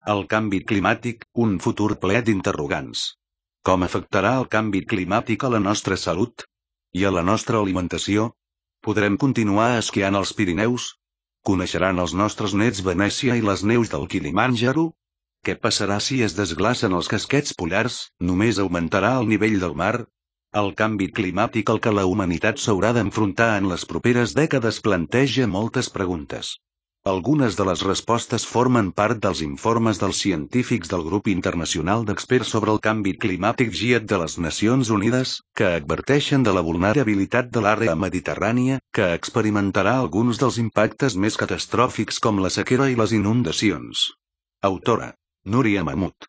El canvi climàtic, un futur ple d'interrogants. Com afectarà el canvi climàtic a la nostra salut? I a la nostra alimentació? Podrem continuar esquiant als Pirineus? Coneixeran els nostres nets Venècia i les neus del Kilimanjaro? Què passarà si es desglacen els casquets polars? Només augmentarà el nivell del mar? El canvi climàtic al que la humanitat s'haurà d'enfrontar en les properes dècades planteja moltes preguntes. Algunes de les respostes formen part dels informes dels científics del Grup Internacional d'Experts sobre el Canvi Climàtic GIEC de les Nacions Unides, que adverteixen de la vulnerabilitat de l'àrea mediterrània, que experimentarà alguns dels impactes més catastròfics com la sequera i les inundacions. Autora: Núria Mahmud.